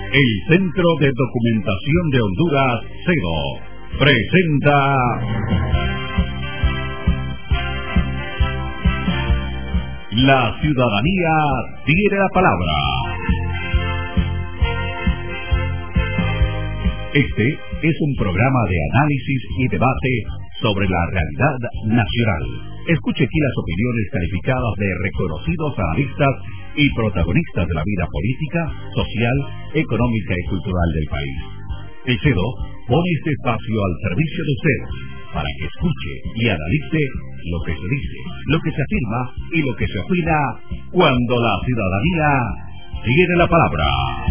El Centro de Documentación de Honduras, CEDO, presenta La Ciudadanía Tiene la Palabra. Este es un programa de análisis y debate sobre la realidad nacional. Escuche aquí las opiniones calificadas de reconocidos analistas y protagonistas de la vida política, social, económica y cultural del país. El CEDO pone este espacio al servicio de usted para que escuche y analice lo que se dice, lo que se afirma y lo que se opina cuando la ciudadanía tiene la palabra.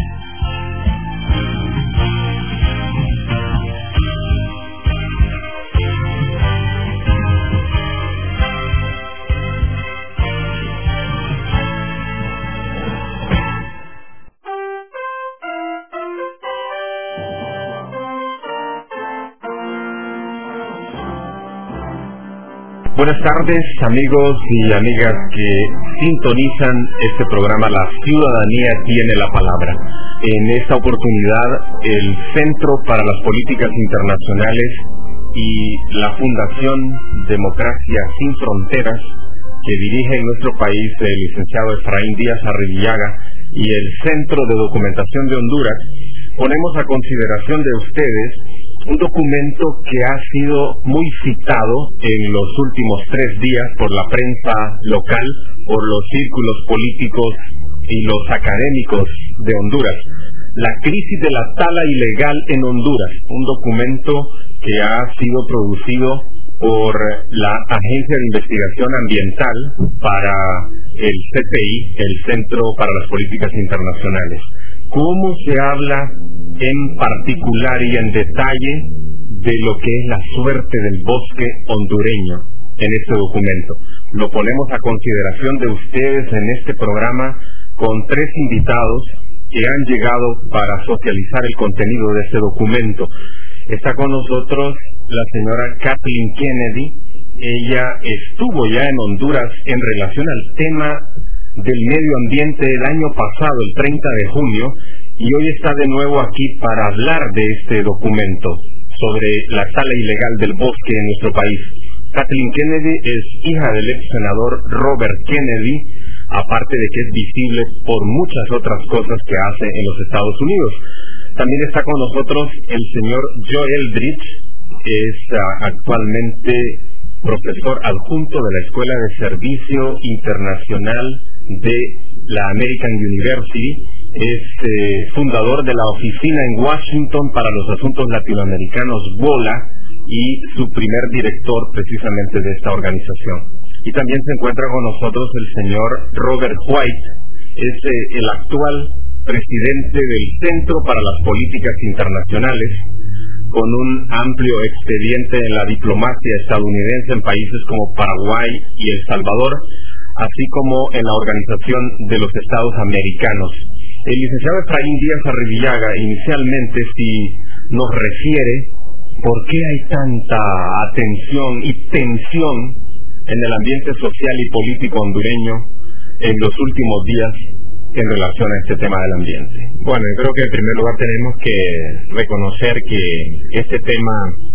Buenas tardes, amigos y amigas que sintonizan este programa La Ciudadanía Tiene la Palabra. En esta oportunidad, el Centro para las Políticas Internacionales y la Fundación Democracia Sin Fronteras, que dirige en nuestro país el licenciado Efraín Díaz Arribillaga, y el Centro de Documentación de Honduras, ponemos a consideración de ustedes un documento que ha sido muy citado en los últimos 3 días por la prensa local, por los círculos políticos y los académicos de Honduras. La crisis de la tala ilegal en Honduras, un documento que ha sido producido por la Agencia de Investigación Ambiental para el CPI, el Centro para las Políticas Internacionales. ¿Cómo se habla en particular y en detalle de lo que es la suerte del bosque hondureño en este documento? Lo ponemos a consideración de ustedes en este programa con 3 invitados que han llegado para socializar el contenido de este documento. Está con nosotros la señora Kathleen Kennedy. Ella estuvo ya en Honduras en relación al tema del medio ambiente el año pasado, el 30 de junio, y hoy está de nuevo aquí para hablar de este documento sobre la tala ilegal del bosque en nuestro país. Kathleen Kennedy es hija del ex senador Robert Kennedy, aparte de que es visible por muchas otras cosas que hace en los Estados Unidos. También está con nosotros el señor Joe Eldridge, que es actualmente profesor adjunto de la Escuela de Servicio Internacional de la American University. Es fundador de la oficina en Washington para los asuntos latinoamericanos, WOLA, y su primer director precisamente de esta organización. Y también se encuentra con nosotros el señor Robert White, es el actual presidente del Centro para las Políticas Internacionales, con un amplio expediente en la diplomacia estadounidense en países como Paraguay y El Salvador, así como en la Organización de los Estados Americanos. El licenciado Efraín Díaz Arribillaga, inicialmente, si nos refiere por qué hay tanta atención y tensión en el ambiente social y político hondureño en los últimos días en relación a este tema del ambiente. Bueno, yo creo que en primer lugar tenemos que reconocer que este tema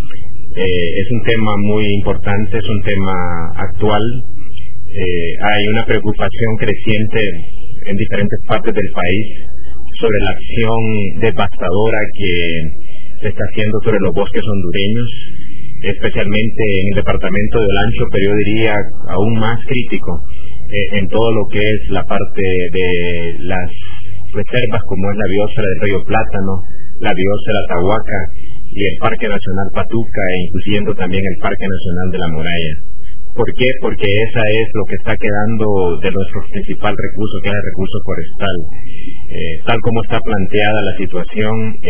es un tema muy importante, es un tema actual. Hay una preocupación creciente en diferentes partes del país sobre la acción devastadora que se está haciendo sobre los bosques hondureños, especialmente en el departamento de Olancho, pero yo diría aún más crítico en todo lo que es la parte de las reservas como es la biosfera del Río Plátano, la biosfera Tahuaca y el Parque Nacional Patuca, e incluyendo también el Parque Nacional de la Moraya. ¿Por qué? Porque esa es lo que está quedando de nuestro principal recurso, que es el recurso forestal. Tal como está planteada la situación,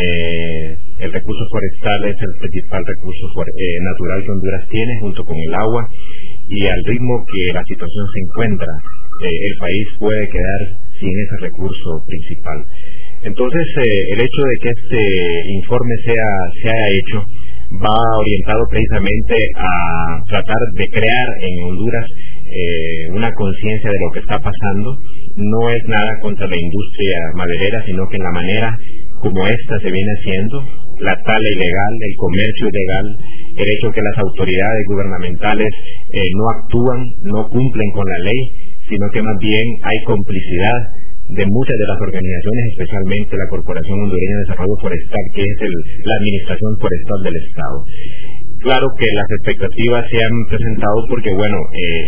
el recurso forestal es el principal recurso natural que Honduras tiene, junto con el agua, y al ritmo que la situación se encuentra, el país puede quedar sin ese recurso principal. Entonces, el hecho de que este informe se haya hecho va orientado precisamente a tratar de crear en Honduras una conciencia de lo que está pasando. No es nada contra la industria maderera, sino que en la manera como esta se viene haciendo, la tala ilegal, el comercio ilegal, el hecho que las autoridades gubernamentales no actúan, no cumplen con la ley, sino que más bien hay complicidad de muchas de las organizaciones, especialmente la Corporación Hondureña de Desarrollo Forestal, que es la administración forestal del Estado. Claro que las expectativas se han presentado porque, bueno,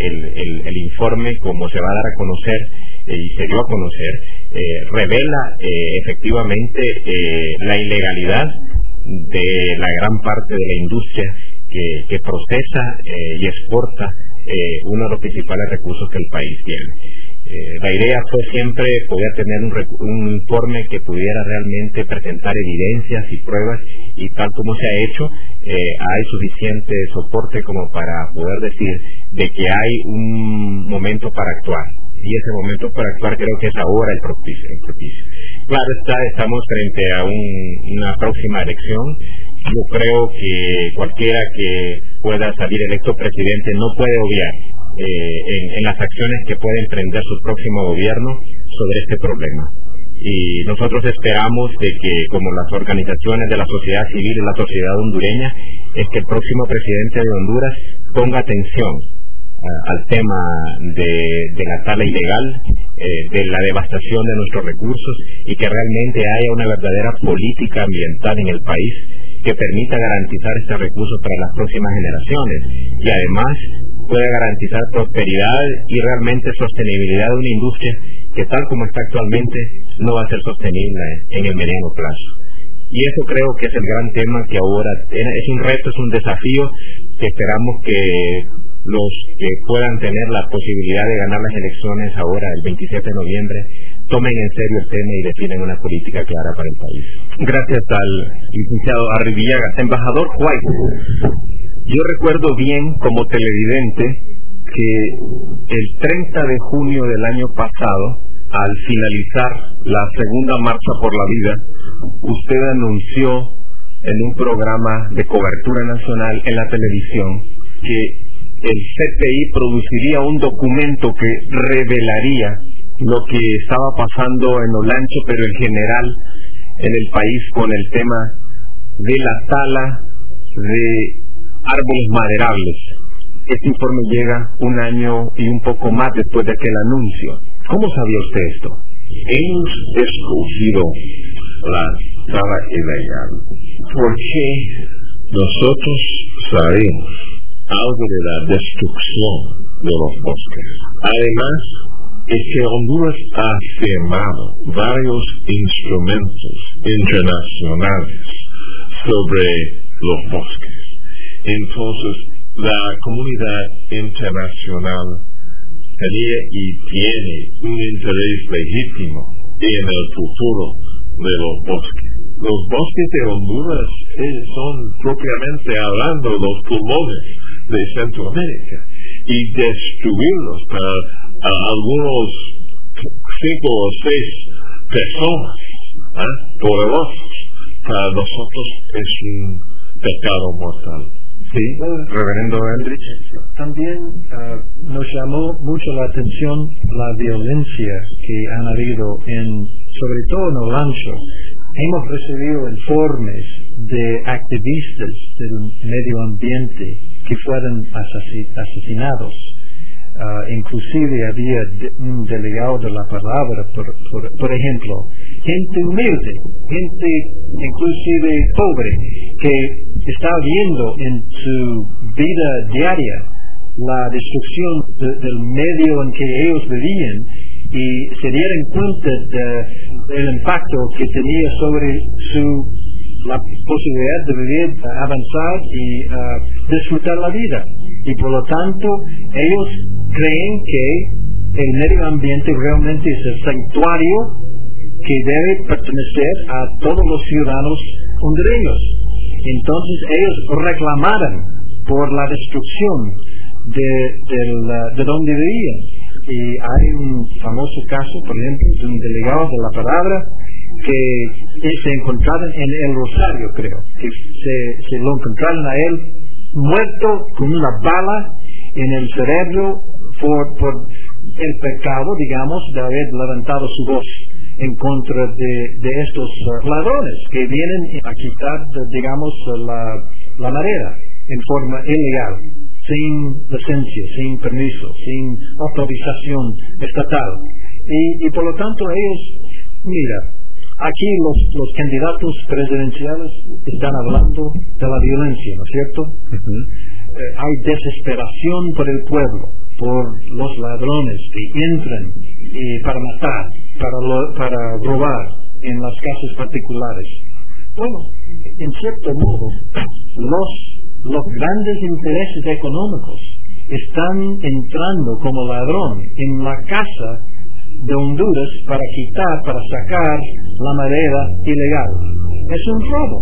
el informe, como se va a dar a conocer y se dio a conocer, revela efectivamente la ilegalidad de la gran parte de la industria que procesa y exporta uno de los principales recursos que el país tiene. La idea fue siempre poder tener un informe que pudiera realmente presentar evidencias y pruebas, y tal como se ha hecho, hay suficiente soporte como para poder decir de que hay un momento para actuar, y ese momento para actuar creo que es ahora el propicio. Claro está, estamos frente a una próxima elección. Yo creo que cualquiera que pueda salir electo presidente no puede obviar en las acciones que puede emprender su próximo gobierno sobre este problema. Y nosotros esperamos de que, como las organizaciones de la sociedad civil y la sociedad hondureña, es que el próximo presidente de Honduras ponga atención al tema de la tala ilegal, de la devastación de nuestros recursos, y que realmente haya una verdadera política ambiental en el país que permita garantizar este recurso para las próximas generaciones, y además pueda garantizar prosperidad y realmente sostenibilidad de una industria que, tal como está actualmente, no va a ser sostenible en el mediano plazo. Y eso creo que es el gran tema que ahora es un reto, es un desafío que esperamos que los que puedan tener la posibilidad de ganar las elecciones ahora, el 27 de noviembre, tomen en serio el tema y definen una política clara para el país. Gracias al licenciado Arribillaga. Embajador White, yo recuerdo bien como televidente que el 30 de junio del año pasado, al finalizar la segunda Marcha por la Vida, usted anunció en un programa de cobertura nacional en la televisión que el CTI produciría un documento que revelaría lo que estaba pasando en Olancho, pero en general en el país, con el tema de la tala de árboles maderables. Este informe llega un año y un poco más después de aquel anuncio. ¿Cómo sabía usted esto? Hemos escogido la tala ilegal porque nosotros sabemos algo de la destrucción de los bosques. Además, es que Honduras ha firmado varios instrumentos internacionales sobre los bosques. Entonces, la comunidad internacional tenía y tiene un interés legítimo en el futuro de los bosques. Los bosques de Honduras son, propiamente hablando, los pulmones de Centroamérica, y destruirlos para algunos 5 o 6 personas poderosos, para nosotros es un pecado mortal. Sí, reverendo Eldridge. También nos llamó mucho la atención la violencia que han habido sobre todo en Olancho. Hemos recibido informes de activistas del medio ambiente que fueron asesinados. Inclusive había un delegado de la palabra, por ejemplo, gente humilde, gente inclusive pobre, que está viendo en su vida diaria la destrucción del medio en que ellos vivían, y se dieron cuenta del impacto que tenía sobre la posibilidad de vivir, avanzar y disfrutar la vida. Y por lo tanto, ellos creen que el medio ambiente realmente es el santuario que debe pertenecer a todos los ciudadanos hondureños. Entonces ellos reclamaron por la destrucción de donde vivían. Y hay un famoso caso, por ejemplo, de un delegado de la palabra que se encontraron en el Rosario, creo, que se lo encontraron a él muerto con una bala en el cerebro por el pecado, digamos, de haber levantado su voz en contra de estos ladrones que vienen a quitar, digamos, la madera en forma ilegal, sin licencia, sin permiso, sin autorización estatal. Y por lo tanto ellos, mira, aquí los candidatos presidenciales están hablando de la violencia, ¿no es cierto? Hay desesperación por el pueblo, por los ladrones que entran para matar, para robar en las casas particulares. Bueno, en cierto modo, los grandes intereses económicos están entrando como ladrón en la casa de Honduras para sacar la madera ilegal. Es un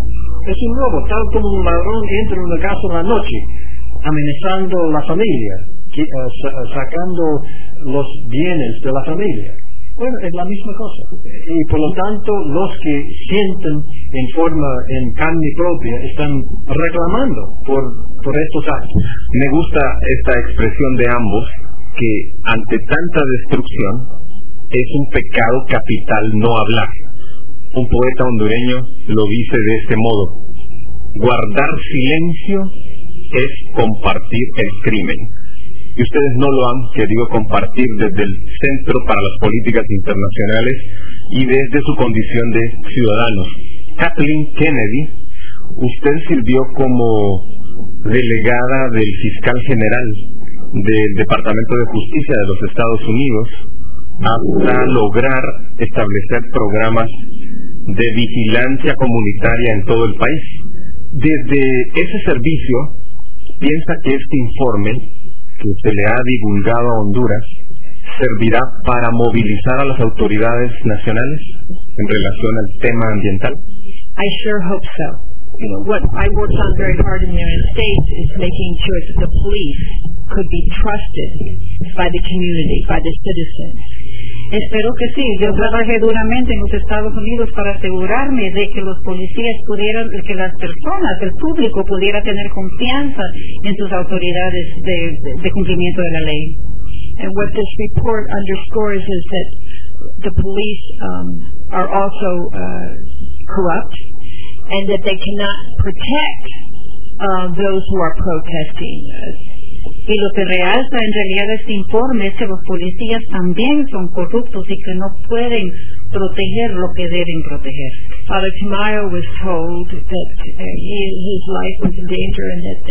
robo, tal como un ladrón entra en una casa en la noche, amenazando a la familia, sacando los bienes de la familia. Bueno, es la misma cosa. Y por lo tanto, los que sienten en carne propia, están reclamando por estos actos. Me gusta esta expresión de ambos, que ante tanta destrucción, es un pecado capital no hablar. Un poeta hondureño lo dice de este modo: guardar silencio es compartir el crimen. Y ustedes no lo han querido compartir desde el Centro para las Políticas Internacionales y desde su condición de ciudadanos. Kathleen Kennedy, usted sirvió como delegada del fiscal general del Departamento de Justicia de los Estados Unidos hasta lograr establecer programas de vigilancia comunitaria en todo el país. Desde ese servicio, ¿piensa que este informe que se le ha divulgado a Honduras servirá para movilizar a las autoridades nacionales en relación al tema ambiental? I sure hope so. You know, what I worked on very hard in the United States is making sure that the police could be trusted by the community, by the citizens. Espero que sí. Yo trabajé duramente en los Estados Unidos para asegurarme de que los policías pudieran, que las personas, el público pudiera tener confianza en sus autoridades de cumplimiento de la ley. And what this report underscores is that the police are also corrupt, and that they cannot protect those who are protesting. Y lo que realza en realidad este informe es que los policías también son corruptos y que no pueden proteger lo que deben proteger. Father Tamayo was told that his life was in danger and that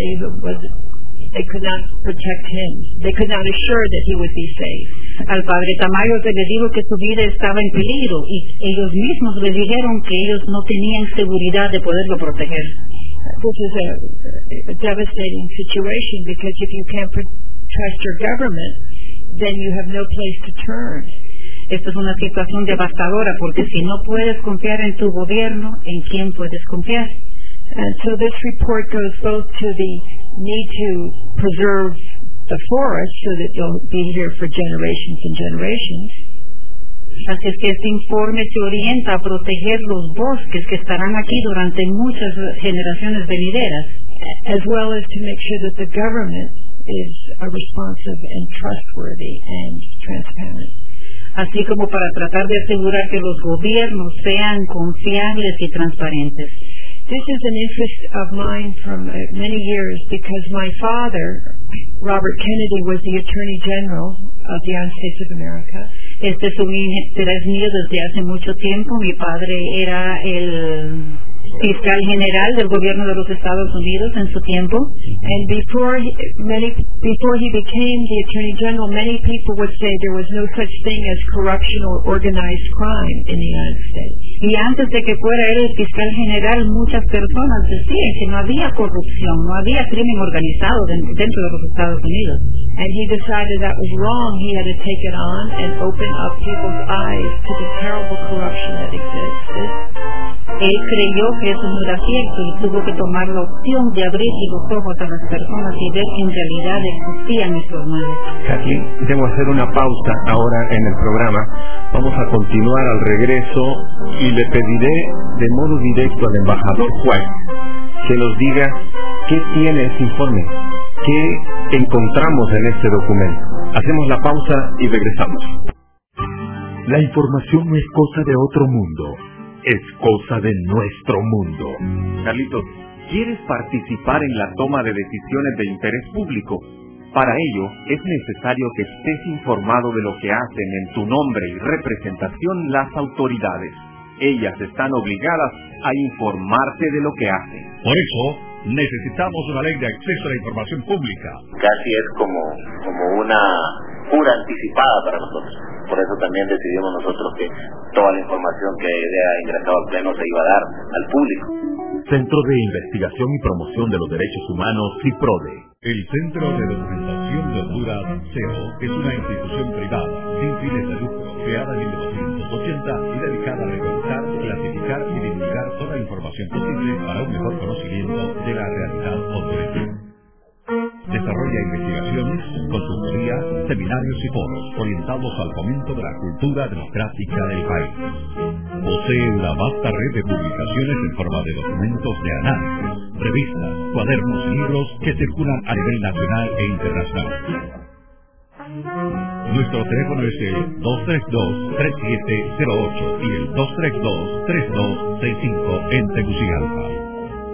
they could not protect him. They could not assure that he would be safe. Al padre Tamayo se le dijo que su vida estaba en peligro y ellos mismos le dijeron que ellos no tenían seguridad de poderlo proteger. This is a devastating situation because if you can't trust your government, then you have no place to turn. Esto es una situación devastadora porque si no puedes confiar en tu gobierno, ¿en quién puedes confiar? And so this report goes both to the need to preserve the forest so that they'll be here for generations and generations. Así es que este informe se orienta a proteger los bosques que estarán aquí durante muchas generaciones venideras, as well as to make sure that the government is responsive and trustworthy and transparent. Así como para tratar de asegurar que los gobiernos sean confiables y transparentes. This is an interest of mine from many years because my father, Robert Kennedy, was the Attorney General of the United States of America. Este es un interés mío desde hace mucho tiempo. Mi padre era el fiscal general del gobierno de los Estados Unidos en su tiempo. And before he became the Attorney General, many people would say there was no such thing as corruption or organized crime in the United States. Y antes de que fuera él el fiscal general, muchas personas decían que no había corrupción, no había crimen organizado dentro de los Estados Unidos. And he decided that was wrong. He had to take it on and open up people's eyes to the terrible corruption that existed. Él creyó que eso no era cierto y tuvo que tomar la opción de abrir los ojos a las personas y ver que en realidad existían estos males. Kathleen, debo hacer una pausa ahora en el programa. Vamos a continuar al regreso y le pediré de modo directo al embajador White que nos diga qué tiene este informe, qué encontramos en este documento. Hacemos la pausa y regresamos. La información no es cosa de otro mundo, es cosa de nuestro mundo. Carlitos, ¿quieres participar en la toma de decisiones de interés público? Para ello, es necesario que estés informado de lo que hacen en tu nombre y representación las autoridades. Ellas están obligadas a informarte de lo que hacen. Por eso, necesitamos una ley de acceso a la información pública. Casi es como una cura anticipada para nosotros. Por eso también decidimos nosotros que toda la información que haya ingresado al Pleno se iba a dar al público. Centro de Investigación y Promoción de los Derechos Humanos, CIPRODE. El Centro de Documentación de Honduras, CEO, es una institución privada, sin fines de lucro, creada en 1980 y dedicada a recolectar, clasificar y divulgar toda la información posible para un mejor conocimiento de la realidad hondureña. Desarrolla investigaciones, consultoría, seminarios y foros orientados al fomento de la cultura democrática del país. Posee una vasta red de publicaciones en forma de documentos de análisis, revistas, cuadernos y libros que circulan a nivel nacional e internacional. Nuestro teléfono es el 232-3708 y el 232-3265 en Tegucigalpa.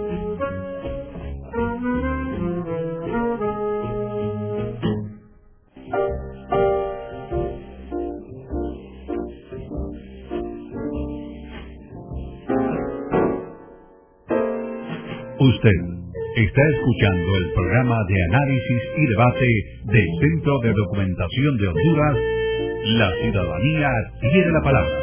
Usted está escuchando el programa de análisis y debate del Centro de Documentación de Honduras. La ciudadanía tiene la palabra.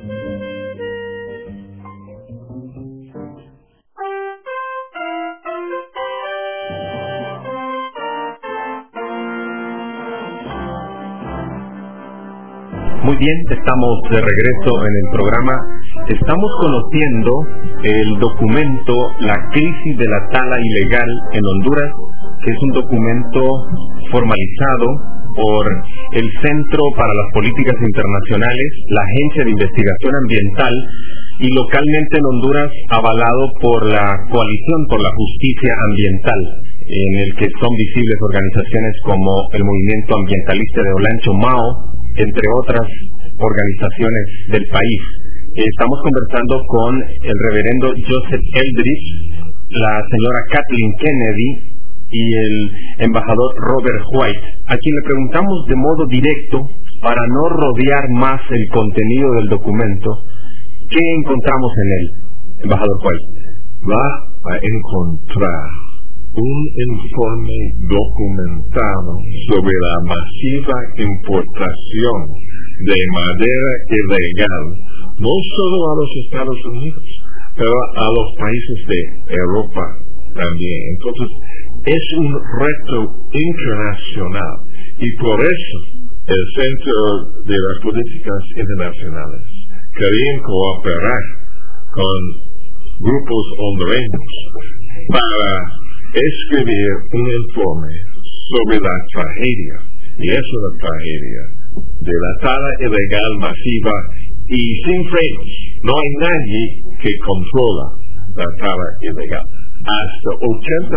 Muy bien, estamos de regreso en el programa. Estamos conociendo el documento La crisis de la tala ilegal en Honduras, que es un documento formalizado por el Centro para las Políticas Internacionales, la Agencia de Investigación Ambiental y localmente en Honduras avalado por la Coalición por la Justicia Ambiental, en el que son visibles organizaciones como el Movimiento Ambientalista de Olancho Mao, entre otras organizaciones del país. Estamos conversando con el reverendo Joseph Eldridge, la señora Kathleen Kennedy y el embajador Robert White, a quien le preguntamos de modo directo, para no rodear más el contenido del documento, ¿qué encontramos en él, embajador White? Va a encontrar un informe documentado sobre la masiva importación de madera ilegal, no solo a los Estados Unidos, pero a los países de Europa también. Entonces, es un reto internacional y por eso el Centro de las Políticas Internacionales querían cooperar con grupos hondureños para escribir un informe sobre la tragedia, y es una tragedia, de la tala ilegal masiva y sin frenos. No hay nadie que controla la tala ilegal. Hasta 80%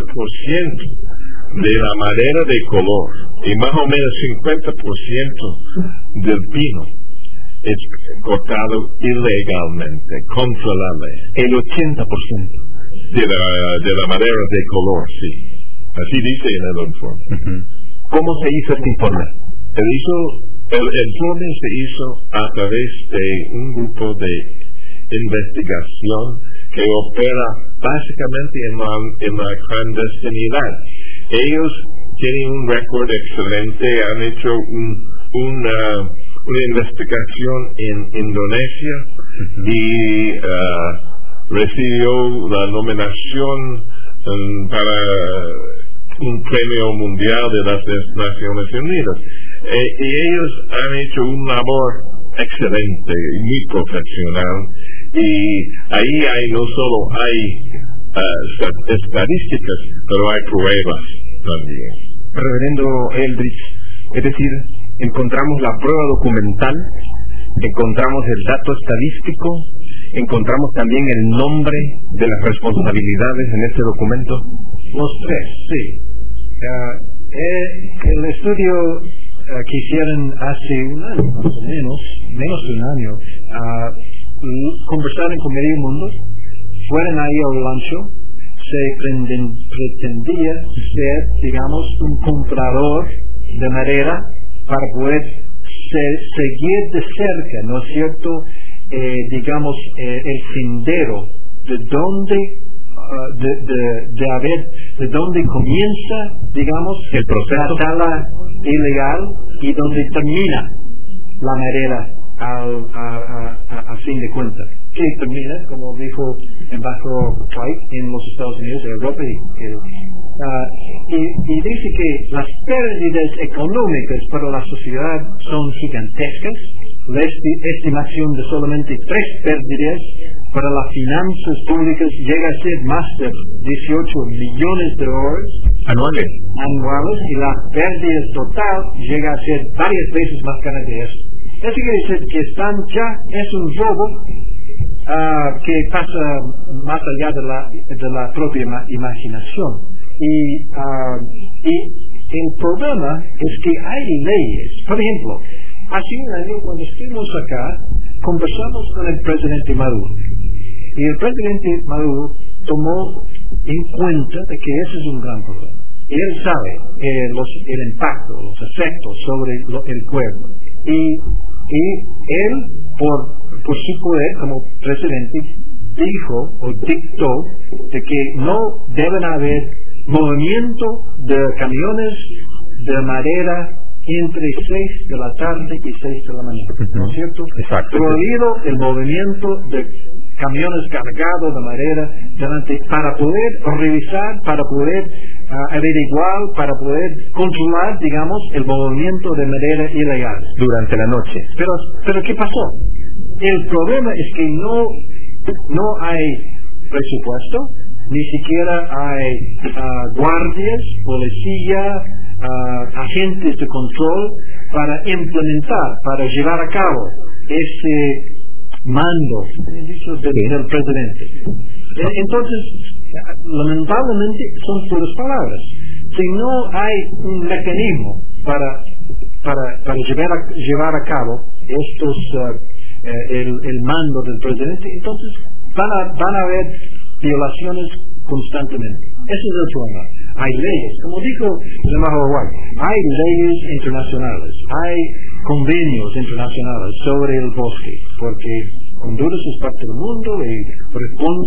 de la madera de color y más o menos 50% del pino es cortado ilegalmente, contra la ley. El 80% de la madera de color, sí. Así dice en el informe. ¿Cómo se hizo este informe? El informe se hizo a través de un grupo de investigación que opera básicamente en la clandestinidad. Ellos tienen un récord excelente, han hecho una investigación en Indonesia y recibió la nominación para un premio mundial de las Naciones Unidas. Y ellos han hecho una labor excelente y muy profesional, y ahí no solo hay estadísticas, pero hay pruebas también. Reverendo Eldridge, es decir, encontramos la prueba documental, encontramos el dato estadístico, encontramos también el nombre de las responsabilidades en este documento. Los tres, sí. El estudio quisieran hace un año, más o menos de un año, conversaron con medio mundo, fueron ahí al rancho, se pretendía ser, digamos, un comprador de madera para poder seguir de cerca, ¿no es cierto?, digamos, el sendero de dónde de dónde comienza, digamos, el proceso, la tala ilegal y dónde termina la madera a fin de cuentas, que termina, como dijo el embajador White, en los Estados Unidos, Europa, y dice que las pérdidas económicas para la sociedad son gigantescas. La estimación de solamente 3 pérdidas para las finanzas públicas llega a ser más de 18 millones de dólares anuales, y la pérdida total llega a ser varias veces más grande de eso. Eso quiere decir que es un robo que pasa más allá de la propia imaginación. Y el problema es que hay leyes. Por ejemplo, hace un año, cuando estuvimos acá, conversamos con el presidente Maduro. Y el presidente Maduro tomó en cuenta de que ese es un gran problema. Y él sabe el impacto, los efectos sobre el pueblo. Y él, por su poder como presidente, dijo o dictó de que no deben haber movimiento de camiones de madera entre 6 de la tarde y 6 de la mañana, ¿no es cierto? Exacto. Prohibido el movimiento de camiones cargados de madera para poder revisar, para poder averiguar, para poder controlar, digamos, el movimiento de madera ilegal durante la noche. Pero ¿qué pasó? El problema es que no hay presupuesto, ni siquiera hay guardias, policía, agentes de control para implementar, para llevar a cabo ese mando del presidente. Entonces, lamentablemente son puras palabras. Si no hay un mecanismo para llevar a cabo el mando del presidente, entonces van a haber violaciones constantemente. Ese es el problema. Hay leyes, como dijo el embajador White, hay leyes internacionales, hay convenios internacionales sobre el bosque, porque Honduras es parte del mundo y responde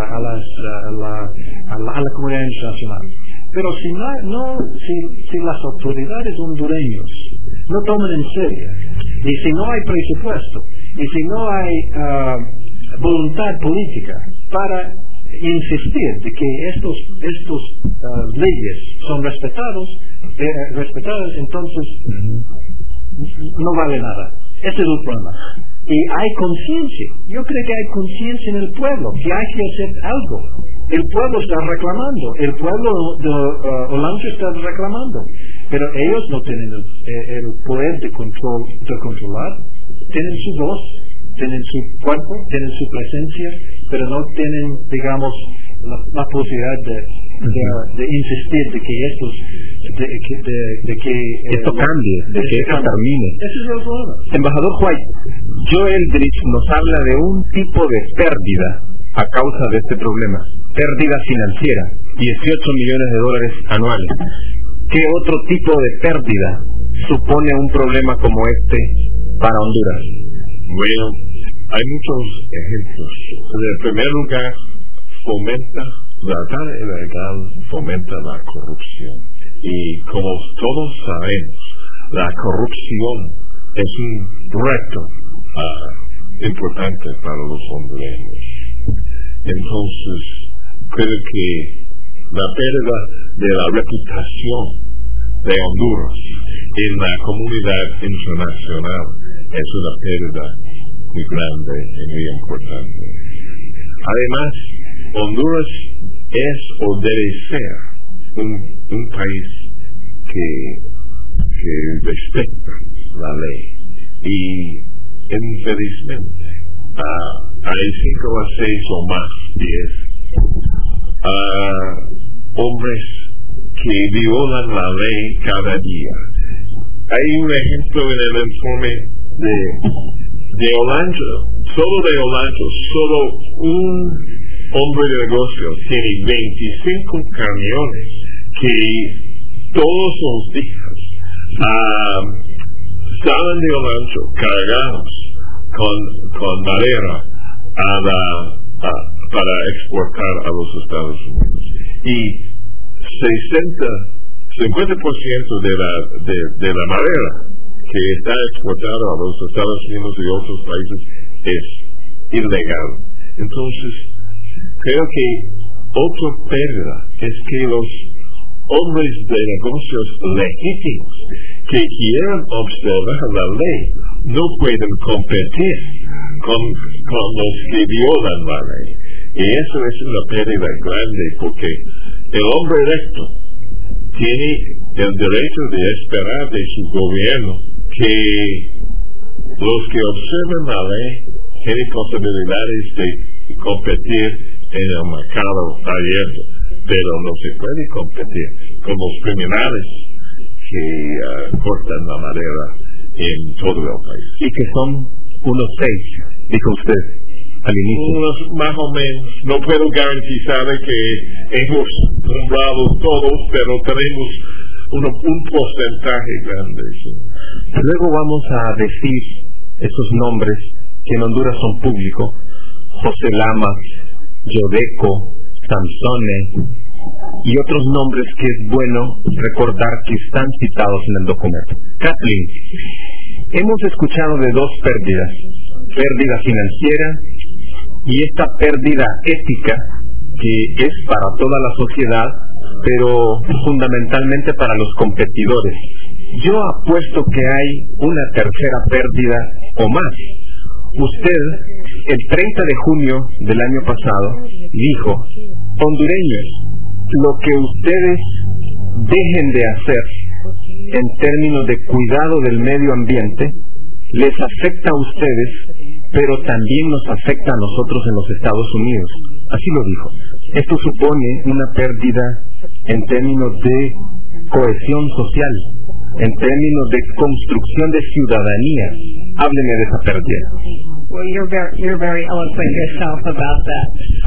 a la comunidad internacional. Pero si las autoridades hondureñas no toman en serio, y si no hay presupuesto, y si no hay voluntad política para insistir de que estos leyes son respetadas, entonces no vale nada. Ese es el problema. Y hay conciencia. Yo creo que hay conciencia en el pueblo, que hay que hacer algo. El pueblo está reclamando, el pueblo de Olancho está reclamando, pero ellos no tienen el poder de controlar. Tienen su voz, tienen su cuerpo, tienen su presencia, pero no tienen, digamos, la posibilidad de insistir de que esto cambie, de que esto termine. Ese es el problema. Embajador White, Joe Eldridge nos habla de un tipo de pérdida a causa de este problema, pérdida financiera, 18 millones de dólares anuales. ¿Qué otro tipo de pérdida supone un problema como este para Honduras? Bueno, hay muchos ejemplos. En primer lugar, la tala ilegal fomenta la corrupción. Y como todos sabemos, la corrupción es un reto importante para los hondureños. Entonces, creo que la pérdida de la reputación de Honduras en la comunidad internacional es una pérdida muy grande y muy importante. Además, Honduras es o debe ser un país que respeta la ley. Y infelizmente hay 5 a 6 o más 10 hombres que violan la ley cada día. hay un ejemplo en el informe de Olancho, solo un hombre de negocios tiene 25 camiones que todos los días salen de Olancho cargados con madera para exportar a los Estados Unidos. Y 50% de la madera que está exportada a los Estados Unidos y otros países es ilegal. Entonces, creo que otra pérdida es que los hombres de negocios legítimos que quieran observar la ley no pueden competir con los que violan la ley. Y eso es una pérdida grande, porque el hombre recto tiene el derecho de esperar de su gobierno que los que observan la ley tienen posibilidades de competir en el mercado abierto, pero no se puede competir con los criminales que cortan la madera en todo el país. Y que son unos 6, dijo usted al inicio. Unos más o menos. No puedo garantizar que hemos nombrado todos, pero tenemos un porcentaje grande. ¿Sí? Luego vamos a decir esos nombres que en Honduras son públicos: José Lamas, Yodeco, Samsone y otros nombres que es bueno recordar que están citados en el documento. Kathleen, hemos escuchado de 2 pérdidas: pérdida financiera y esta pérdida ética, que es para toda la sociedad, pero fundamentalmente para los competidores. Yo apuesto que hay una tercera pérdida o más. Usted, el 30 de junio del año pasado, dijo: hondureños, lo que ustedes dejen de hacer en términos de cuidado del medio ambiente les afecta a ustedes, pero también nos afecta a nosotros en los Estados Unidos. Así lo dijo. Esto supone una pérdida en términos de cohesión social, en términos de construcción de ciudadanía. Hábleme de esa pérdida. Well, you're very eloquent yourself about that.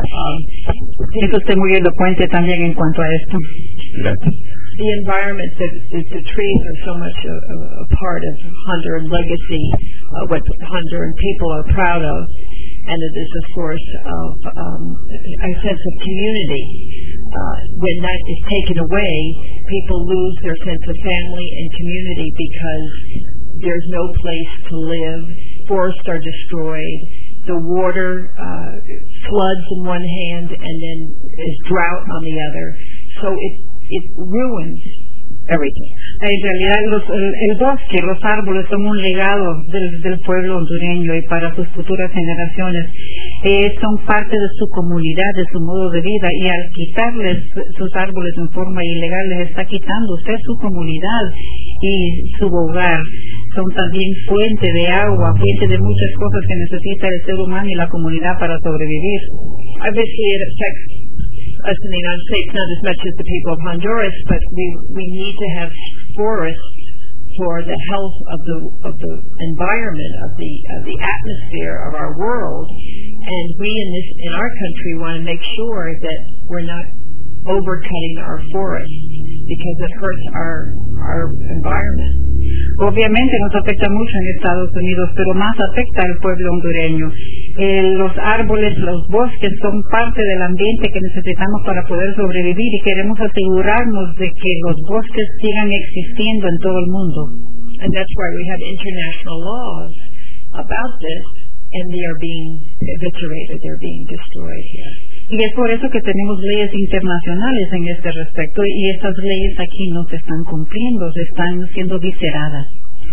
Es usted muy elocuente también en cuanto a esto. Gracias. The environment, the trees are so much a part of Honduran legacy, what Honduran people are proud of, and it is a source of a sense of community. When that is taken away, people lose their sense of family and community because there's no place to live. Forests are destroyed. The water floods in one hand and then is drought on the other. So it ruins everything. En realidad el bosque, los árboles son un legado del pueblo hondureño y para sus futuras generaciones. Son parte de su comunidad, de su modo de vida, y al quitarles sus árboles en forma ilegal les está quitando usted su comunidad y su hogar. Son también fuente de agua, fuente de muchas cosas que necesita el ser humano y la comunidad para sobrevivir. Obviously it affects us in the United States not as much as the people of Honduras, but we need to have forests for the health of the environment, of the atmosphere of our world, and we in our country want to make sure that we're not overcutting our forests because it hurts our environment. Obviamente nos afecta mucho en Estados Unidos, pero más afecta al pueblo hondureño. Los árboles, los bosques son parte del ambiente que necesitamos para poder sobrevivir y queremos asegurarnos de que los bosques sigan existiendo en todo el mundo. And that's why we have international laws about this, and they are being eviscerated, they're being destroyed here. Y es por eso que tenemos leyes internacionales en este respecto, y estas leyes aquí no se están cumpliendo, se están siendo visceradas.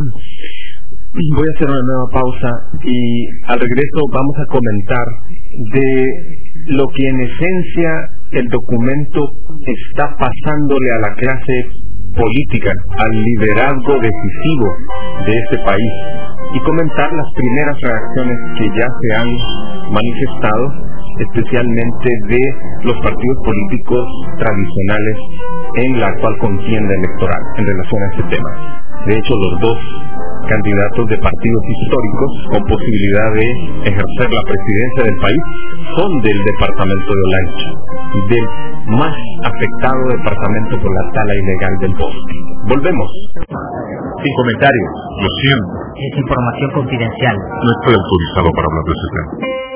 Voy a hacer una nueva pausa y al regreso vamos a comentar de lo que en esencia el documento está pasándole a la clase política, al liderazgo decisivo de este país, y comentar las primeras reacciones que ya se han manifestado, especialmente de los partidos políticos tradicionales en la actual contienda electoral en relación a este tema. De hecho, los dos candidatos de partidos históricos con posibilidad de ejercer la presidencia del país son del departamento de Olancho, del más afectado departamento por la tala ilegal del bosque. Volvemos. Sin comentarios. Lo siento. Es información confidencial. No estoy autorizado para hablar de ese tema.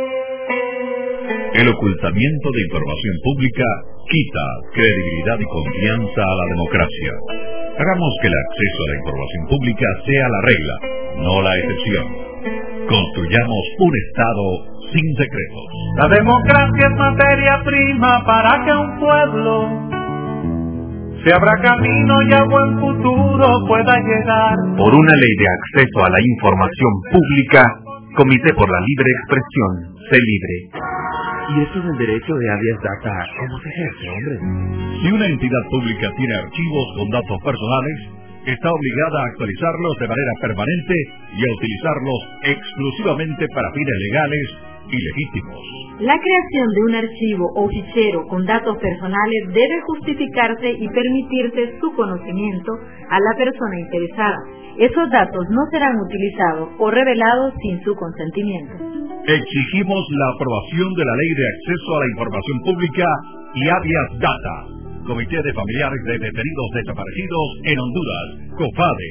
El ocultamiento de información pública quita credibilidad y confianza a la democracia. Hagamos que el acceso a la información pública sea la regla, no la excepción. Construyamos un Estado sin secretos. La democracia es materia prima para que un pueblo se abra camino y a buen futuro pueda llegar. Por una ley de acceso a la información pública, Comité por la Libre Expresión, sé libre. ¿Y esto del derecho de habeas data cómo se ejerce, hombre? Si una entidad pública tiene archivos con datos personales, está obligada a actualizarlos de manera permanente y a utilizarlos exclusivamente para fines legales y legítimos. La creación de un archivo o fichero con datos personales debe justificarse y permitirse su conocimiento a la persona interesada. Esos datos no serán utilizados o revelados sin su consentimiento. Exigimos la aprobación de la Ley de Acceso a la Información Pública y habeas data. Comité de Familiares de Detenidos Desaparecidos en Honduras, COFADE.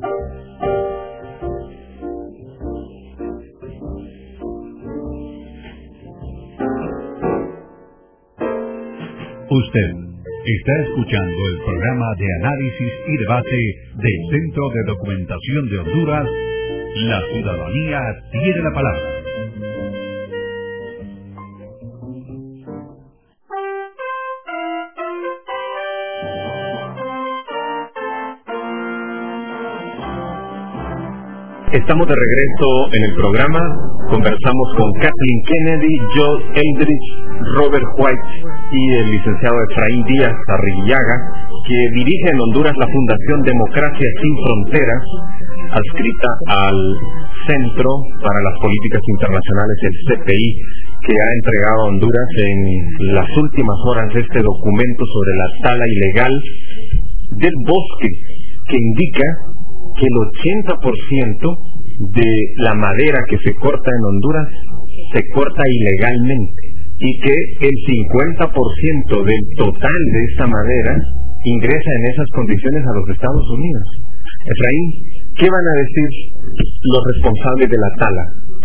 Usted está escuchando el programa de análisis y debate del Centro de Documentación de Honduras. La ciudadanía tiene la palabra. Estamos de regreso en el programa. Conversamos con Kathleen Kennedy, Joe Eldridge, Robert White y el licenciado Efraín Díaz Arriguillaga, que dirige en Honduras la Fundación Democracia Sin Fronteras, adscrita al Centro para las Políticas Internacionales, el CPI, que ha entregado a Honduras en las últimas horas este documento sobre la tala ilegal del bosque, que indica que el 80% de la madera que se corta en Honduras se corta ilegalmente y que el 50% del total de esta madera ingresa en esas condiciones a los Estados Unidos. Efraín, ¿qué van a decir los responsables de la tala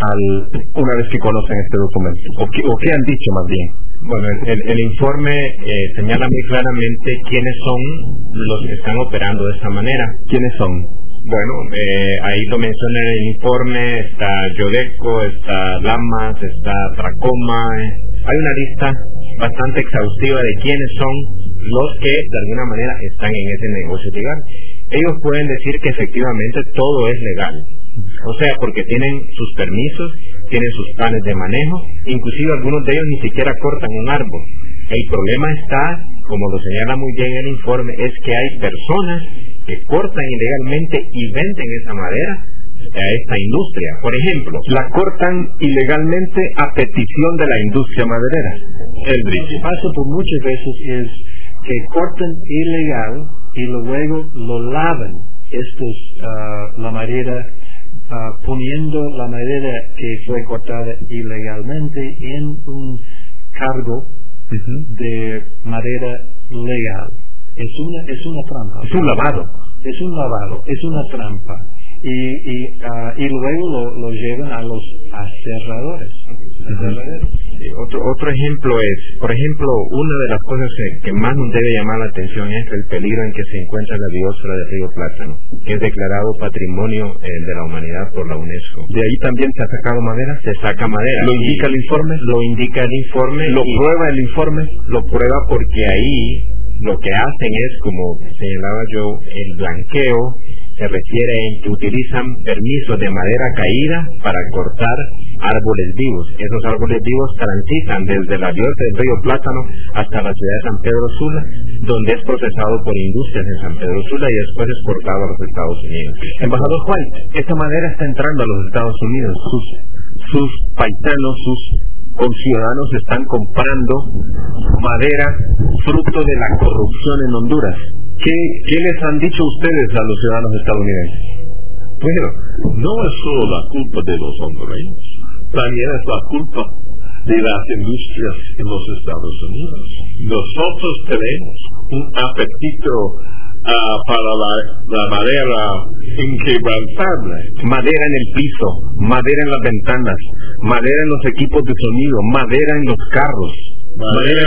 una vez que conocen este documento? ¿O qué han dicho más bien? Bueno, el informe señala muy claramente quiénes son los que están operando de esta manera. ¿Quiénes son? Bueno, ahí lo menciona en el informe, está Yodeco, está Lamas, está Tracoma. Hay una lista bastante exhaustiva de quiénes son los que de alguna manera están en ese negocio ilegal. Ellos pueden decir que efectivamente todo es legal, o sea, porque tienen sus permisos, tienen sus planes de manejo, inclusive algunos de ellos ni siquiera cortan un árbol. El problema está, como lo señala muy bien el informe, es que hay personas que cortan ilegalmente y venden esa madera a esta industria. Por ejemplo, la cortan ilegalmente a petición de la industria maderera. Lo que pasa por muchas veces es que cortan ilegal y luego lo lavan. Esto es la madera, poniendo la madera que fue cortada ilegalmente en un cargo de madera legal. Es una trampa. Es un lavado. Es un lavado, es una trampa. Y luego lo llevan a los aserradores. Otro ejemplo es, por ejemplo, una de las cosas que más nos debe llamar la atención es el peligro en que se encuentra la biosfera del río Plátano, que es declarado Patrimonio de la Humanidad por la UNESCO. ¿De ahí también se ha sacado madera? Se saca madera. ¿Lo indica el informe? Lo indica el informe. ¿Lo prueba el informe? Lo prueba porque ahí lo que hacen es, como señalaba yo, el blanqueo se refiere en que utilizan permisos de madera caída para cortar árboles vivos. Esos árboles vivos transitan desde la biosfera del río Plátano hasta la ciudad de San Pedro Sula, donde es procesado por industrias en San Pedro Sula y después exportado a los Estados Unidos. Embajador White, esta madera está entrando a los Estados Unidos. Sus paisanos, sus conciudadanos están comprando madera fruto de la corrupción en Honduras. ¿Qué les han dicho ustedes a los ciudadanos estadounidenses? Bueno, no es solo la culpa de los hondureños, también es la culpa de las industrias en los Estados Unidos. Nosotros tenemos un apetito para la madera inquebrantable. Madera en el piso, madera en las ventanas, madera en los equipos de sonido, madera en los carros, madera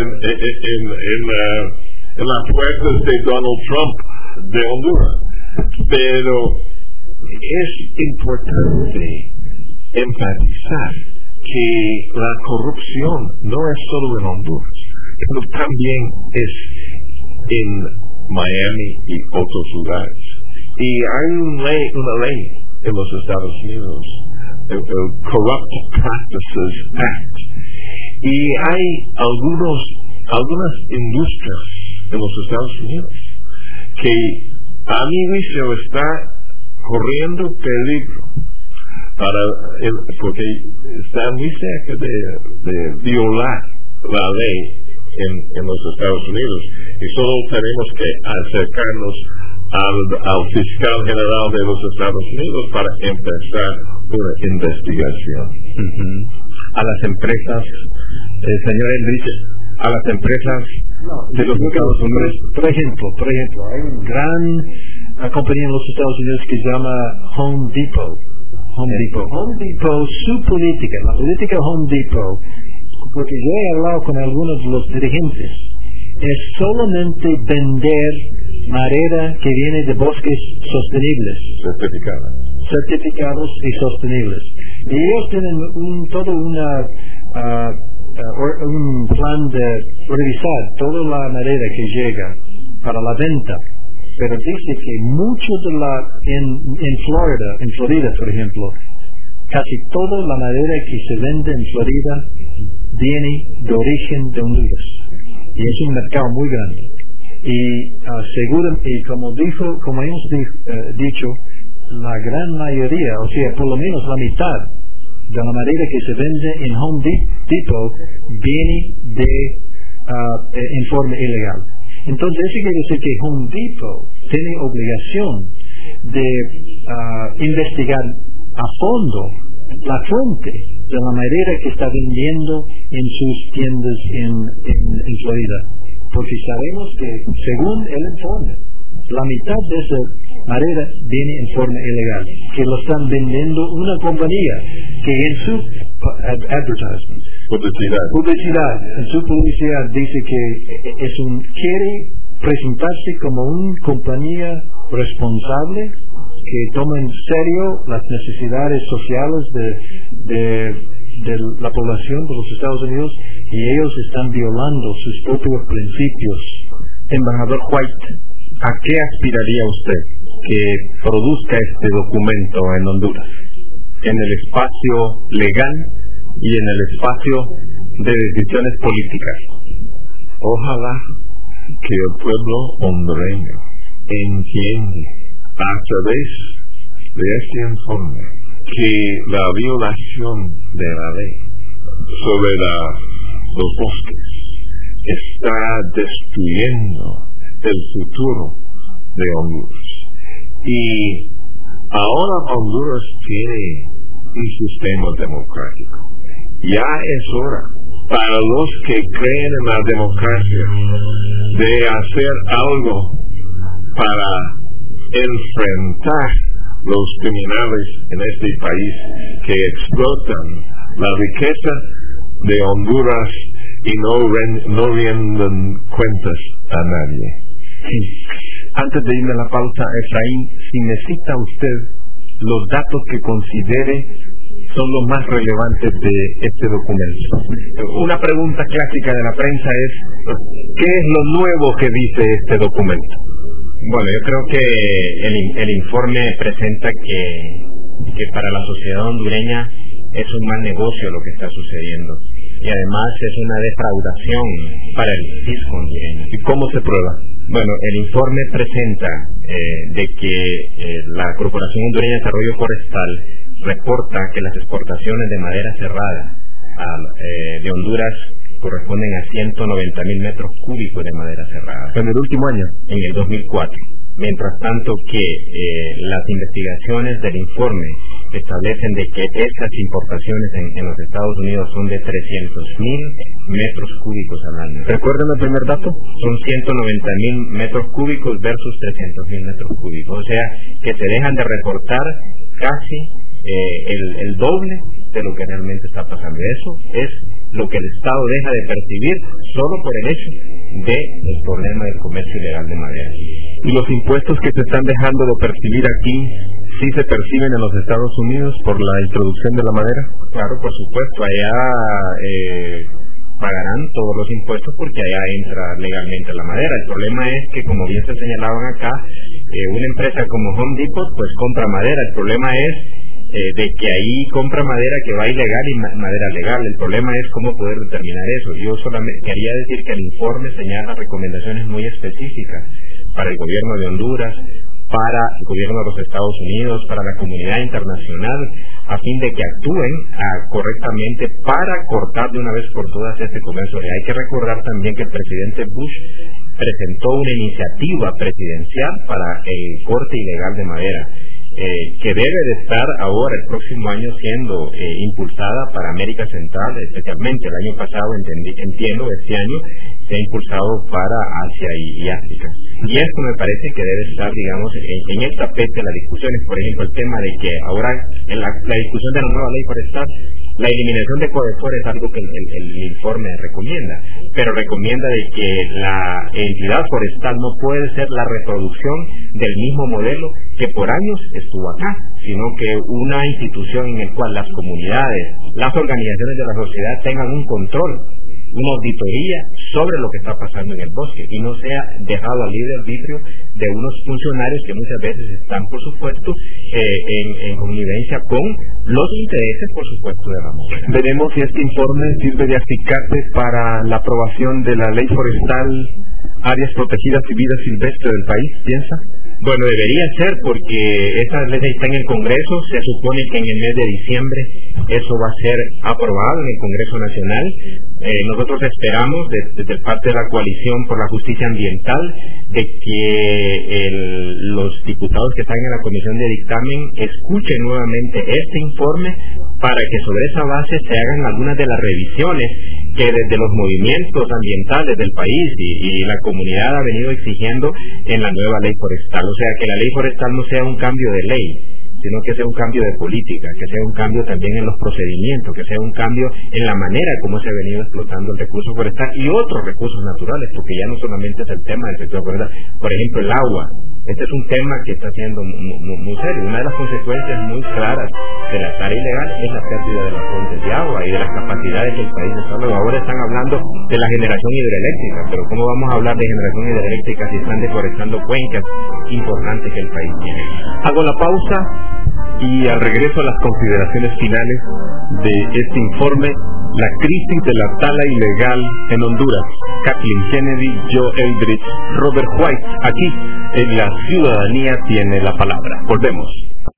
en las puertas de Donald Trump de Honduras. Pero es importante enfatizar que la corrupción no es solo en Honduras, pero también es en Miami y otros lugares. Y hay una ley en los Estados Unidos, el Corrupt Practices Act, y hay algunas industrias en los Estados Unidos que a mi juicio está corriendo peligro porque está muy cerca de violar la ley en los Estados Unidos, y solo tenemos que acercarnos al fiscal general de los Estados Unidos para empezar una investigación. A las empresas, señor Enrique, a las empresas de los Estados Unidos. Por ejemplo, hay una gran compañía en los Estados Unidos que se llama Home Depot. Home Depot, su política, la política de Home Depot, porque yo he hablado con algunos de los dirigentes, es solamente vender madera que viene de bosques sostenibles, certificados y sostenibles. Y ellos tienen un plan de revisar toda la madera que llega para la venta, pero dice que mucho de en Florida, por ejemplo, casi toda la madera que se vende en Florida viene de origen de Honduras, y es un mercado muy grande. Y como hemos dicho, la gran mayoría, o sea, por lo menos la mitad de la madera que se vende en Home Depot viene en forma ilegal. Entonces eso quiere decir que Home Depot tiene obligación de investigar a fondo la fuente de la madera que está vendiendo en sus tiendas en Florida, porque sabemos que según el informe, la mitad de esa madera viene en forma ilegal, que lo están vendiendo una compañía que en su advertisement, publicidad, en su publicidad dice que quiere presentarse como una compañía responsable que toma en serio las necesidades sociales de la población de los Estados Unidos, y ellos están violando sus propios principios. Embajador White, ¿a qué aspiraría usted que produzca este documento en Honduras? En el espacio legal y en el espacio de decisiones políticas. Ojalá que el pueblo hondureño entienda a través de este informe que la violación de la ley sobre los bosques está destruyendo el futuro de Honduras. Y ahora Honduras tiene un sistema democrático. Ya es hora para los que creen en la democracia de hacer algo para enfrentar los criminales en este país que explotan la riqueza de Honduras y no rinden cuentas a nadie. Sí. Antes de irme a la pausa, Efraín, si necesita usted los datos que considere son los más relevantes de este documento. Una pregunta clásica de la prensa es, ¿qué es lo nuevo que dice este documento? Bueno, yo creo que el informe presenta que para la sociedad hondureña es un mal negocio lo que está sucediendo, y además es una defraudación para el fisco hondureño. ¿Y cómo se prueba? Bueno, el informe presenta de que la Corporación Hondureña de Desarrollo Forestal reporta que las exportaciones de madera cerrada de Honduras corresponden a 190.000 metros cúbicos de madera cerrada. ¿En el último año? En el 2004. Mientras tanto que las investigaciones del informe establecen de que estas importaciones en los Estados Unidos son de 300.000 metros cúbicos al año. ¿Recuerdan el primer dato? Son 190.000 metros cúbicos versus 300.000 metros cúbicos. O sea, que se dejan de reportar casi el doble de lo que realmente está pasando. Eso es lo que el Estado deja de percibir solo por el hecho del problema del comercio ilegal de madera. ¿Y los impuestos que se están dejando de percibir aquí sí se perciben en los Estados Unidos por la introducción de la madera? Claro, por supuesto. Allá pagarán todos los impuestos porque allá entra legalmente la madera. El problema es que, como bien se señalaban acá, una empresa como Home Depot pues compra madera. El problema es de que ahí compra madera que va ilegal y madera legal. El problema es cómo poder determinar eso. Yo solamente quería decir que el informe señala recomendaciones muy específicas para el gobierno de Honduras, para el gobierno de los Estados Unidos, para la comunidad internacional, a fin de que actúen correctamente para cortar de una vez por todas este comercio. Hay que recordar también que el presidente Bush presentó una iniciativa presidencial para el corte ilegal de madera, que debe de estar ahora el próximo año siendo impulsada para América Central, especialmente el año pasado, entiendo, este año se ha impulsado para Asia y África. Y esto me parece que debe estar, digamos, en el tapete de las discusiones. Por ejemplo, el tema de que ahora en la discusión de la nueva ley forestal, la eliminación de Codesur es algo que el informe recomienda, pero recomienda de que la entidad forestal no puede ser la reproducción del mismo modelo que por años estuvo acá, sino que una institución en la cual las comunidades, las organizaciones de la sociedad tengan un control, una auditoría sobre lo que está pasando en el bosque y no sea dejado al libre arbitrio de unos funcionarios que muchas veces están, por supuesto, en connivencia con los intereses, por supuesto, de la mujer. Veremos si este informe sirve de acicate para la aprobación de la ley forestal, áreas protegidas y vida silvestre del país, ¿piensa? Bueno, debería ser, porque esa ley está en el Congreso. Se supone que en el mes de diciembre eso va a ser aprobado en el Congreso Nacional. Nosotros esperamos desde parte de la Coalición por la Justicia Ambiental de que los diputados que están en la Comisión de Dictamen escuchen nuevamente este informe para que sobre esa base se hagan algunas de las revisiones que desde los movimientos ambientales del país y la comunidad ha venido exigiendo en la nueva ley forestal. O sea, que la ley forestal no sea un cambio de ley, sino que sea un cambio de política, que sea un cambio también en los procedimientos, que sea un cambio en la manera como se ha venido explotando el recurso forestal y otros recursos naturales, porque ya no solamente es el tema del sector forestal. Por ejemplo, el agua. Este es un tema que está siendo muy serio. Una de las consecuencias muy claras de la tarea ilegal es la pérdida de las fuentes de agua y de las capacidades que el país está. Ahora están hablando de la generación hidroeléctrica, pero ¿cómo vamos a hablar de generación hidroeléctrica si están deforestando cuencas importantes que el país tiene? Hago la pausa y al regreso a las consideraciones finales de este informe, la crisis de la tala ilegal en Honduras. Kathleen Kennedy, Joe Eldridge, Robert White, aquí en La Ciudadanía Tiene la Palabra. Volvemos.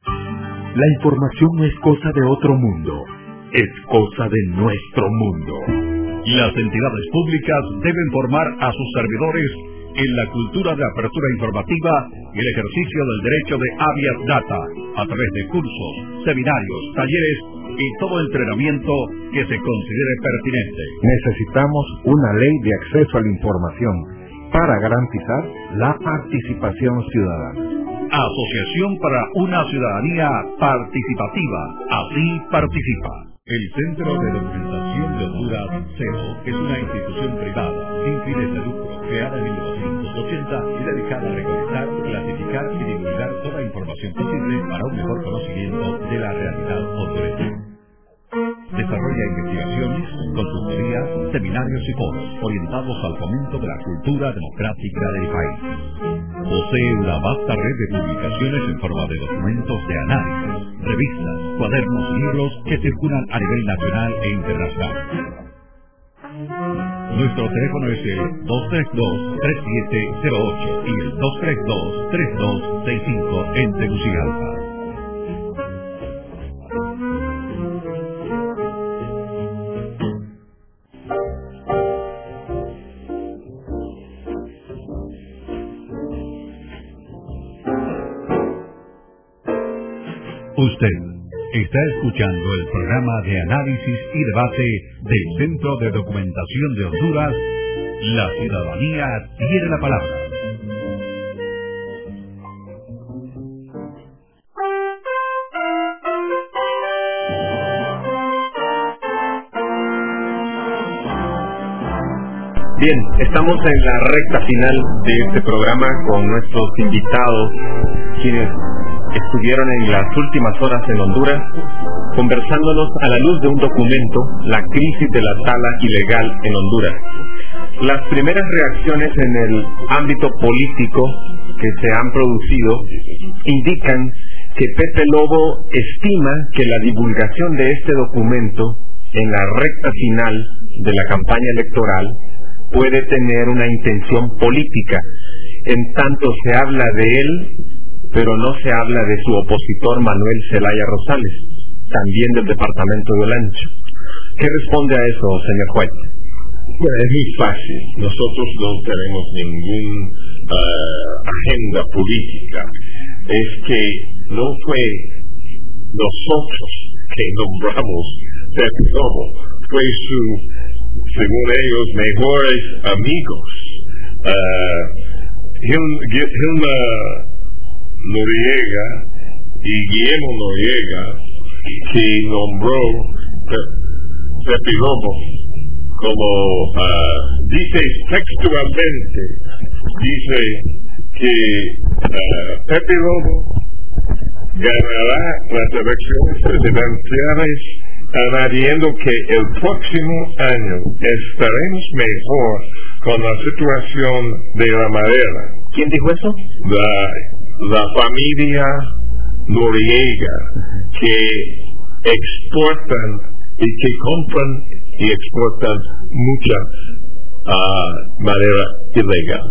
La información no es cosa de otro mundo, es cosa de nuestro mundo. Las entidades públicas deben formar a sus servidores en la cultura de apertura informativa y el ejercicio del derecho de habeas data a través de cursos, seminarios, talleres y todo entrenamiento que se considere pertinente. Necesitamos una ley de acceso a la información para garantizar la participación ciudadana. Asociación para una ciudadanía participativa. Así participa. El Centro de Documentación de Honduras, CEDO, es una institución privada sin fines de lucro, creada en 1980 y dedicada a recolectar, clasificar y divulgar toda información posible para un mejor conocimiento de la realidad hondureña. Desarrolla investigaciones, consultorías, seminarios y foros orientados al fomento de la cultura democrática del país. Posee una vasta red de publicaciones en forma de documentos de análisis, revistas, cuadernos y libros que circulan a nivel nacional e internacional. Nuestro teléfono es el 232-3708 y el 232-3265 en Tegucigalpa. Usted está escuchando el programa de análisis y debate del Centro de Documentación de Honduras. La ciudadanía tiene la palabra. Bien, estamos en la recta final de este programa con nuestros invitados, quienes estuvieron en las últimas horas en Honduras, conversándonos a la luz de un documento, La crisis de la tala ilegal en Honduras. Las primeras reacciones en el ámbito político que se han producido indican que Pepe Lobo estima que la divulgación de este documento en la recta final de la campaña electoral puede tener una intención política, en tanto se habla de él, pero no se habla de su opositor Manuel Zelaya Rosales, también del departamento de Olancho. ¿Qué responde a eso, señor juez? Bueno, es muy fácil. Nosotros no tenemos ninguna agenda política. Es que no fue nosotros que nombramos Pepe Lobo, fue su, según ellos, mejores amigos. Gilma Noriega y Guillermo Noriega, que nombró Pepe Lobo como, dice textualmente, dice que Pepe Lobo ganará las elecciones presidenciales añadiendo que el próximo año estaremos mejor con la situación de la madera. ¿Quién dijo eso? La familia Noriega, que exportan y que compran y exportan mucha madera ilegal.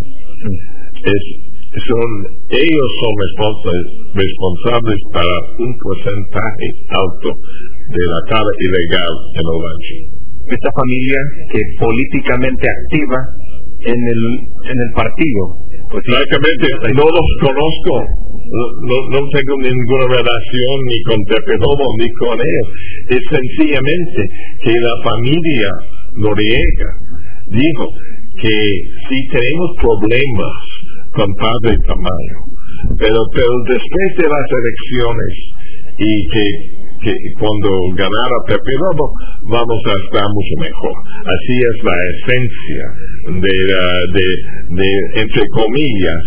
Ellos son responsables para un porcentaje alto de la tala ilegal en Olancho. Esta familia que políticamente activa en el partido. Pues francamente no los conozco, no tengo ninguna relación ni con Pepe Lobo ni con ellos. Es sencillamente que la familia Noriega dijo que si tenemos problemas con Padre Tamayo, pero después de las elecciones y que cuando ganara Pepe Lobo vamos a estar mucho mejor. Así es la esencia de entre comillas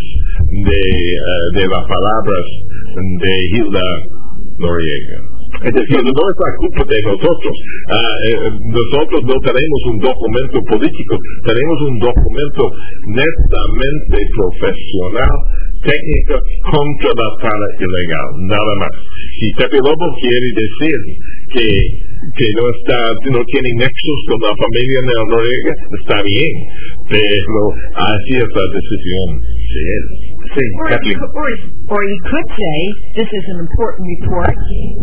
de las palabras de Hilda Noriega. Es decir, no es la culpa de nosotros. Nosotros no tenemos un documento político, tenemos un documento netamente profesional, técnico, contra la tala ilegal, nada más. Si Pepe Lobo quiere decir que no tiene nexos con la familia Noriega, está bien, pero así es la decisión de él. Sí, or you could say, this is an important report,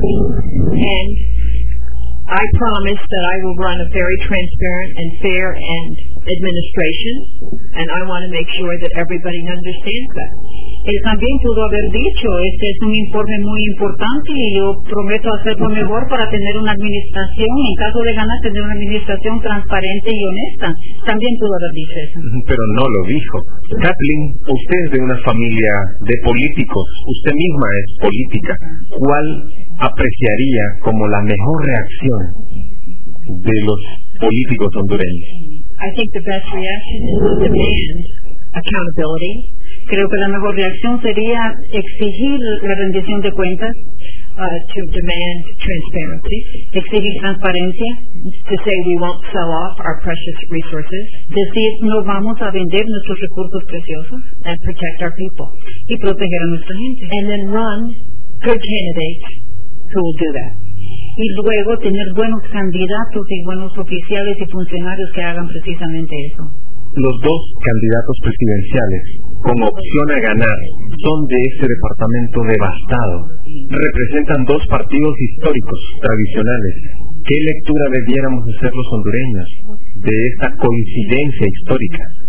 and I promise that I will run a very transparent and fair and administration, and I want to make sure that everybody understands that. Él también pudo haber dicho, este es un informe muy importante y yo prometo hacer lo mejor para tener una administración, en caso de ganar, tener una administración transparente y honesta. También pudo haber dicho eso. Pero no lo dijo. Kathleen, usted es de una familia de políticos, usted misma es política. ¿Cuál apreciaría como la mejor reacción de los políticos hondureños? I think the best reaction is to demand accountability. Creo que la mejor reacción sería exigir la rendición de cuentas, to demand transparency, exigir transparencia, to say we won't sell off our precious resources, decir no vamos a vender nuestros recursos preciosos, and protect our people, y proteger a nuestra gente, and then run good candidates who will do that. Y luego tener buenos candidatos y buenos oficiales y funcionarios que hagan precisamente eso. Los dos candidatos presidenciales con opción a ganar son de este departamento devastado. Representan dos partidos históricos tradicionales. ¿Qué lectura debiéramos hacer los hondureños de esta coincidencia histórica?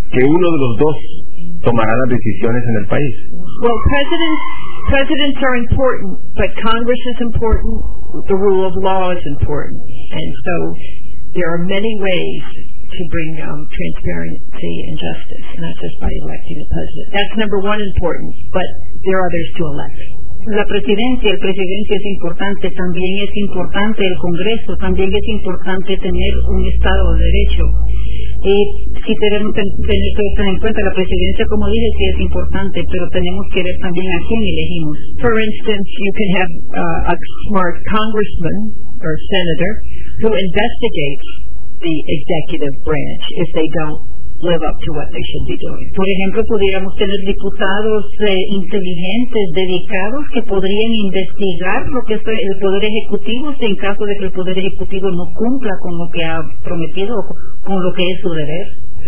que uno de los dos tomará las decisiones en el país. Well, presidents are important, but Congress is important. The rule of law is important, and so there are many ways to bring transparency and justice, not just by electing the president. That's number one important, but there are others to elect. La presidencia, el presidente es importante, también es importante el Congreso, también es importante tener un Estado de Derecho. Si tenemos que tener esto en cuenta, la presidencia, como dije, sí es importante, pero tenemos que ver también a quién elegimos. For instance, you can have a smart congressman or senator who investigates the executive branch if they don't live up to what they should be doing. Por ejemplo, pudiéramos tener diputados inteligentes, dedicados, que podrían investigar lo que es el Poder Ejecutivo en caso de que el Poder Ejecutivo no cumpla con lo que ha prometido, con lo que es su deber.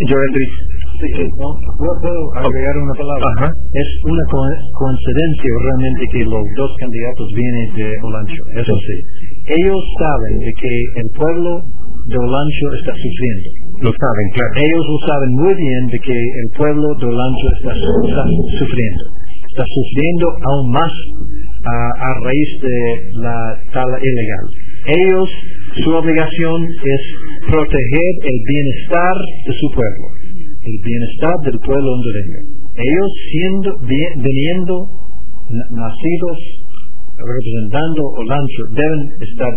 ¿Puedo agregar una palabra? Es una coincidencia realmente que los dos candidatos vienen de Olancho, eso sí. Ellos saben de que el pueblo de Olancho está sufriendo. Lo saben, claro. Ellos lo saben muy bien de que el pueblo de Olancho está sufriendo. Está sufriendo aún más a raíz de la tala ilegal. Ellos, su obligación es proteger el bienestar de su pueblo, el bienestar del pueblo hondureño. Ellos viniendo nacidos, representando Olancho, deben estar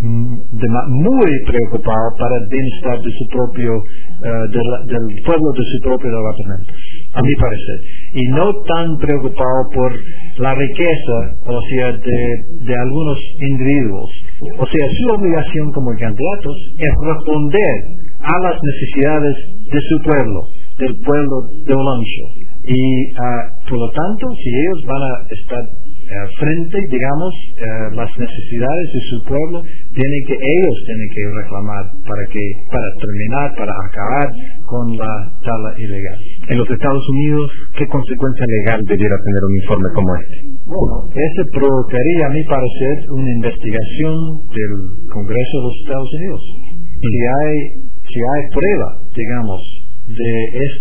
muy preocupados para el bienestar de su propio, del pueblo de su propio departamento, a mi parecer, y no tan preocupados por la riqueza, o sea, de algunos individuos. O sea, su obligación como candidatos es responder a las necesidades de su pueblo, del pueblo de Olancho. Y por lo tanto, si ellos van a estar frente, digamos, las necesidades de su pueblo, ellos tienen que reclamar para terminar, para acabar con la tala ilegal. En los Estados Unidos, ¿qué consecuencia legal debiera tener un informe como este? Bueno, ese provocaría, a mi parecer, una investigación del Congreso de los Estados Unidos. Si hay prueba, digamos, de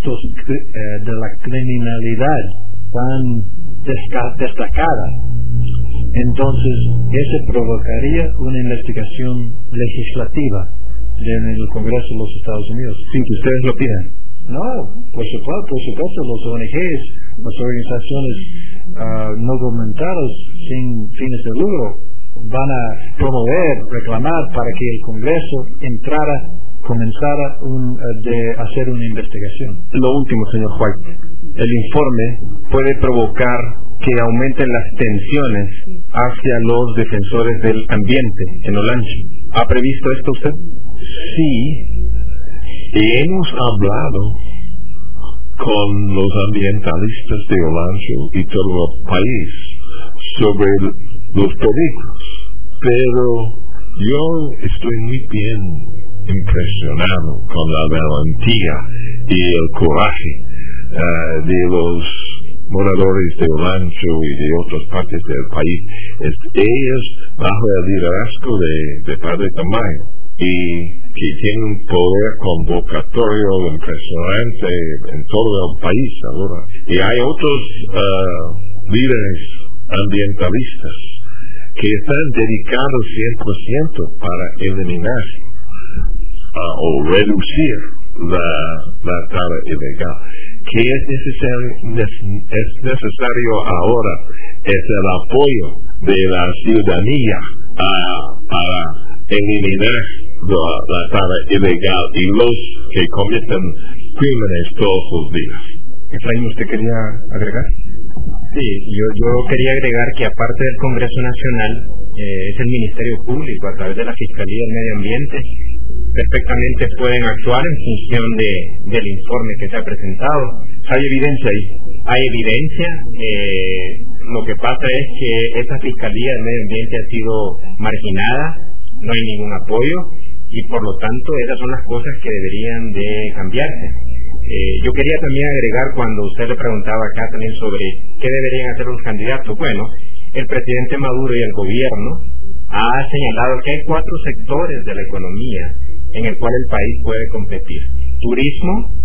de la criminalidad tan destacada, entonces ese provocaría una investigación legislativa en el Congreso de los Estados Unidos. Sin que ustedes lo pidan. No, por supuesto, los ONGs, las organizaciones no gubernamentales sin fines de lucro, van a promover, reclamar para que el Congreso comenzara a hacer una investigación. Lo último, señor White, el informe puede provocar que aumenten las tensiones hacia los defensores del ambiente en Olancho. ¿Ha previsto esto usted? Sí, y hemos hablado con los ambientalistas de Olancho y todo el país sobre los peligros, pero yo estoy muy bien impresionado con la valentía y el coraje de los moradores de Olancho y de otras partes del país. Ellos, bajo el liderazgo de Padre Tamayo, y que tienen un poder convocatorio impresionante en todo el país ahora. Y hay otros líderes ambientalistas que están dedicados 100% para eliminar o reducir la tala ilegal. ¿Qué es necesario ahora? Es el apoyo de la ciudadanía para eliminar la tala ilegal y los que cometen crímenes todos los días. Efraín, ¿usted quería agregar? Sí, yo quería agregar que aparte del Congreso Nacional, es el Ministerio Público a través de la Fiscalía del Medio Ambiente, perfectamente pueden actuar en función del informe que se ha presentado. ¿Hay evidencia ahí? Hay evidencia. Lo que pasa es que esa Fiscalía del Medio Ambiente ha sido marginada, no hay ningún apoyo y por lo tanto esas son las cosas que deberían de cambiarse. Yo quería también agregar, cuando usted le preguntaba acá también sobre qué deberían hacer los candidatos, bueno, el presidente Maduro y el gobierno ha señalado que hay 4 sectores de la economía en el cual el país puede competir: turismo,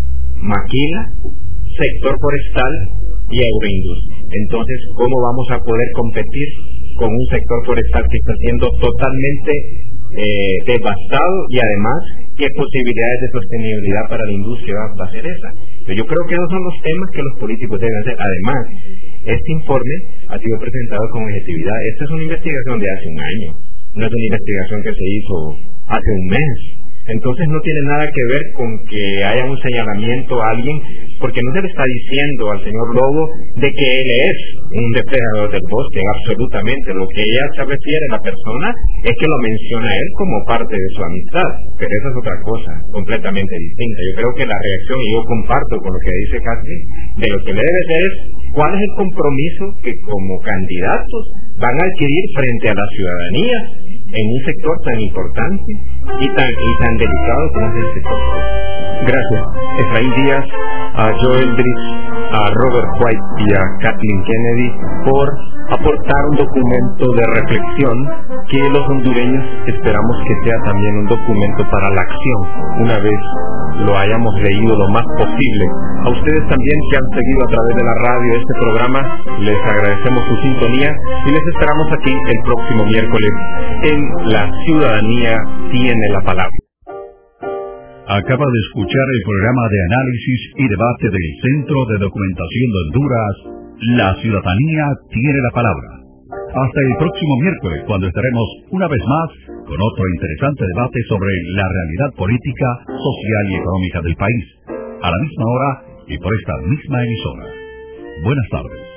maquila, sector forestal y agroindustria. Entonces, ¿cómo vamos a poder competir con un sector forestal que está siendo totalmente devastado y además qué posibilidades de sostenibilidad para la industria va a ser esa? Pero yo creo que esos son los temas que los políticos deben hacer. Además, este informe ha sido presentado con objetividad. Esta es una investigación de hace un año, no es una investigación que se hizo hace un mes. Entonces no tiene nada que ver con que haya un señalamiento a alguien, porque no se le está diciendo al señor Lobo de que él es un depredador del bosque, absolutamente. Lo que ella se refiere a la persona es que lo menciona a él como parte de su amistad, pero esa es otra cosa, completamente distinta. Yo creo que la reacción, y yo comparto con lo que dice Catherine, de lo que le debe ser es cuál es el compromiso que como candidatos van a adquirir frente a la ciudadanía en un sector tan importante y tan delicado como es el sector. Gracias, Efraín Díaz, a Joel Brice, a Robert White y a Kathleen Kennedy por aportar un documento de reflexión que los hondureños esperamos que sea también un documento para la acción, una vez lo hayamos leído lo más posible. A ustedes también que han seguido a través de la radio este programa, les agradecemos su sintonía y les esperamos aquí el próximo miércoles en La Ciudadanía Tiene la Palabra. Acaba de escuchar el programa de análisis y debate del Centro de Documentación de Honduras, La Ciudadanía Tiene la Palabra. Hasta el próximo miércoles, cuando estaremos una vez más con otro interesante debate sobre la realidad política, social y económica del país, a la misma hora y por esta misma emisora. Buenas tardes.